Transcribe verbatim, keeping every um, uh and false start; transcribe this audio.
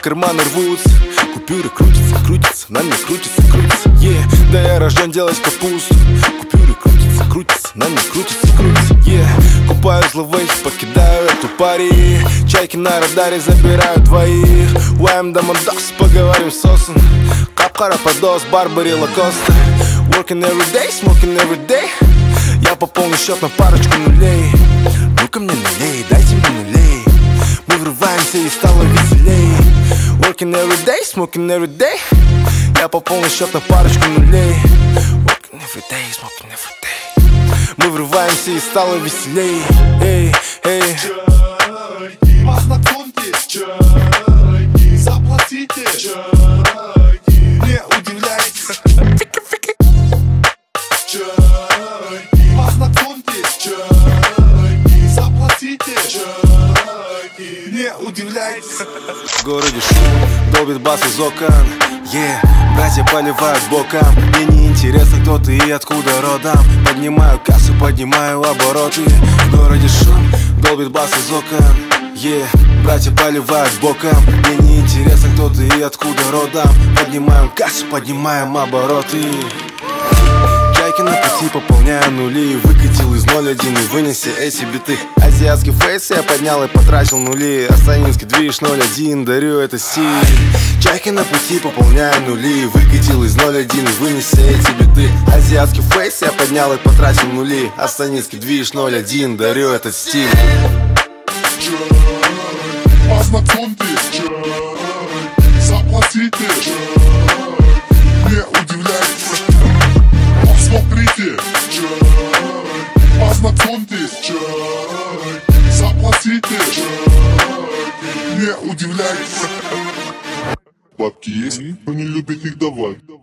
карманы рвутся. Купюры крутятся, крутятся, на мне крутятся, крутятся, yeah. Да я рожден делать капусту. Купюры крутятся, крутятся, на мне крутятся, крутятся, yeah. Купаю зловейс, покидаю эту пари. Чайки на радаре забирают двоих. Уайм Дамандос, поговорим с Осон. Капкара подос, Барбари Лакоста. Working every day, smoking every day. Я пополню счет на парочку нулей. Ну-ка мне налей, дайте мне нулей. Мы врываемся и стало веселей. Working every day, smoking every day. Я пополню счет на парочку нулей. Working every day, smoking every day. Мы врываемся и стало веселей. Эй, эй. Чайки, познакомьтесь, чайки, заплатите, чайки, не удивляйтесь. Чайки, познакомьтесь, чайки, заплатите, чайки, не удивляйтесь. В городе шум, долбит бас из окон, yeah. Братья поливают боком. Мне не интересно, кто ты и откуда родом. Поднимаю кассу, поднимаю обороты. В городе шум, долбит бас из окон, yeah. Братья поливают боком. Мне не интересно, кто ты и откуда родом. Поднимаем кассу, поднимаем обороты. Чайки на пути, пополняю нули. Выкатил из ноль один и вынеси эти биты. Азиатский фейс я поднял и потратил нули. Астанинский движ ноль один, дарю это стиль. Чайки на пути, пополняю нули. Выкатил из ноль один и вынеси эти биты. Азиатский фейс я поднял и потратил нули. Астанинский движ ноль один, дарю этот стиль. Познакомьтесь, чайки, заплатите, чайки, не удивляйтесь. Посмотрите, чайки, познакомьтесь, чайки, заплатите, чайки, не удивляйтесь. Бабки есть, но не любит их давать.